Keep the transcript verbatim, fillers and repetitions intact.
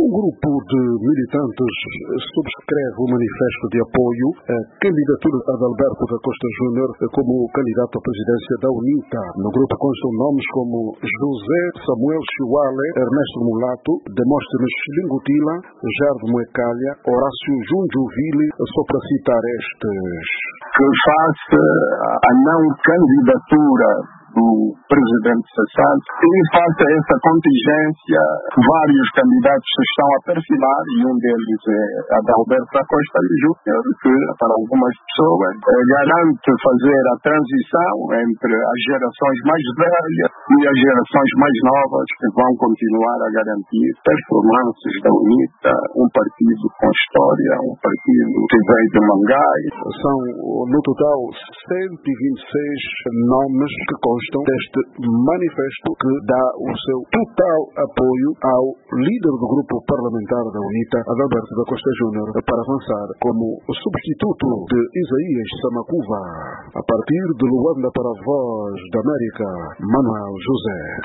grupo de militantes subscreve o manifesto de apoio à candidatura de Adalberto da Costa Júnior como candidato à presidência da UNITA. No grupo constam nomes como José Samuel Chiwale, Ernesto Mulato, Demóstenes Lingutila, Gerardo Moecalha, Horácio Junjuvili, só para citar estes. Que face à não candidatura do presidente cessante, e face a essa contingência, vários candidatos se estão a perfilar, e um deles é Adalberto da Costa Júnior, que para algumas pessoas garante fazer a transição entre as gerações mais velhas e as gerações mais novas, que vão continuar a garantir performances da UNITA, um partido com história, um partido que veio de Mangai. São, no total, cento e vinte e seis nomes que constam deste manifesto que dá o seu total apoio ao líder do grupo parlamentar da UNITA, Adalberto da Costa Júnior, para avançar como substituto de Isaías Samakuva. A partir de Luanda para a Voz da América, Manuel José.